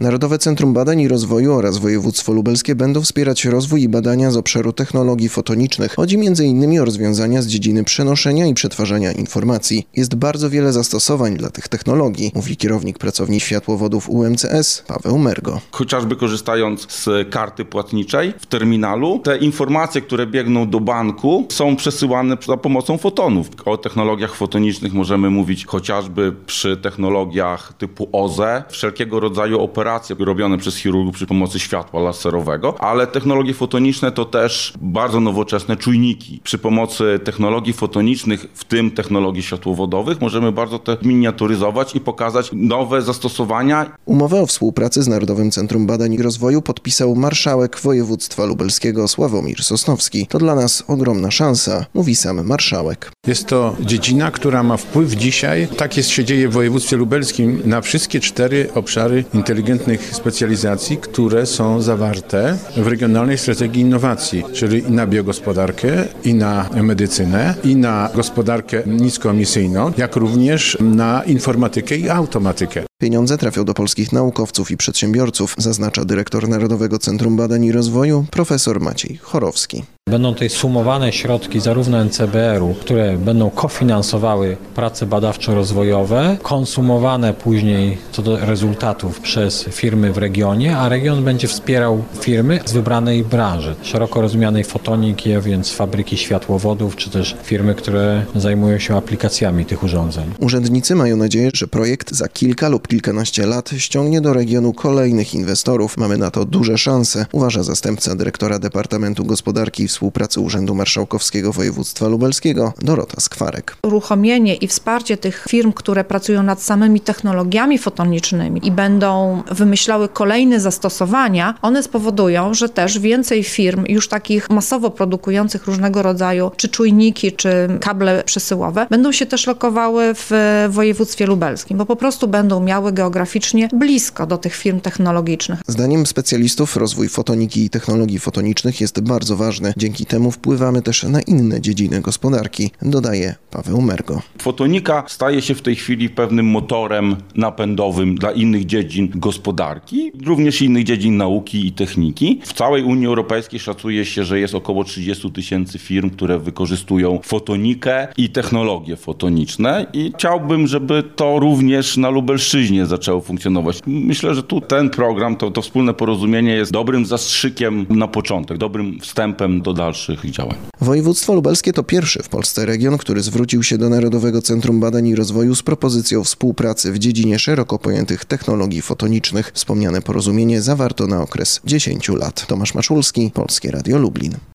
Narodowe Centrum Badań i Rozwoju oraz województwo lubelskie będą wspierać rozwój i badania z obszaru technologii fotonicznych. Chodzi m.in. o rozwiązania z dziedziny przenoszenia i przetwarzania informacji. Jest bardzo wiele zastosowań dla tych technologii, mówi kierownik pracowni światłowodów UMCS Paweł Mergo. Chociażby korzystając z karty płatniczej w terminalu, te informacje, które biegną do banku, są przesyłane za pomocą fotonów. O technologiach fotonicznych możemy mówić chociażby przy technologiach typu OZE, wszelkiego rodzaju operacje robione przez chirurgów przy pomocy światła laserowego, ale technologie fotoniczne to też bardzo nowoczesne czujniki. Przy pomocy technologii fotonicznych, w tym technologii światłowodowych, możemy bardzo to miniaturyzować i pokazać nowe zastosowania. Umowę o współpracy z Narodowym Centrum Badań i Rozwoju podpisał marszałek województwa lubelskiego Sławomir Sosnowski. To dla nas ogromna szansa, mówi sam marszałek. Jest to dziedzina, która ma wpływ dzisiaj, tak się dzieje w województwie lubelskim, na wszystkie 4 obszary inteligentnych specjalizacji, które są zawarte w regionalnej strategii innowacji, czyli i na biogospodarkę, i na medycynę, i na gospodarkę niskoemisyjną, jak również na informatykę i automatykę. Pieniądze trafią do polskich naukowców i przedsiębiorców, zaznacza dyrektor Narodowego Centrum Badań i Rozwoju profesor Maciej Chorowski. Będą tutaj sumowane środki zarówno NCBR-u, które będą kofinansowały prace badawczo-rozwojowe, konsumowane później co do rezultatów przez firmy w regionie, a region będzie wspierał firmy z wybranej branży, szeroko rozumianej fotoniki, a więc fabryki światłowodów, czy też firmy, które zajmują się aplikacjami tych urządzeń. Urzędnicy mają nadzieję, że projekt za kilka lub kilkanaście lat ściągnie do regionu kolejnych inwestorów. Mamy na to duże szanse, uważa zastępca dyrektora Departamentu Gospodarki i Współpracy Urzędu Marszałkowskiego Województwa Lubelskiego Dorota Skwarek. Uruchomienie i wsparcie tych firm, które pracują nad samymi technologiami fotonicznymi i będą wymyślały kolejne zastosowania, one spowodują, że też więcej firm już takich masowo produkujących różnego rodzaju czy czujniki, czy kable przesyłowe będą się też lokowały w województwie lubelskim, bo po prostu będą miały geograficznie blisko do tych firm technologicznych. Zdaniem specjalistów rozwój fotoniki i technologii fotonicznych jest bardzo ważny. Dzięki temu wpływamy też na inne dziedziny gospodarki, dodaje Paweł Mergo. Fotonika staje się w tej chwili pewnym motorem napędowym dla innych dziedzin gospodarki, również innych dziedzin nauki i techniki. W całej Unii Europejskiej szacuje się, że jest około 30 000 firm, które wykorzystują fotonikę i technologie fotoniczne i chciałbym, żeby to również na Lubelszczyźnie zaczęło funkcjonować. Myślę, że tu ten program, to wspólne porozumienie jest dobrym zastrzykiem na początek, dobrym wstępem do dalszych działań. Województwo lubelskie to pierwszy w Polsce region, który zwrócił się do Narodowego Centrum Badań i Rozwoju z propozycją współpracy w dziedzinie szeroko pojętych technologii fotonicznych. Wspomniane porozumienie zawarto na okres 10 lat. Tomasz Maszulski, Polskie Radio Lublin.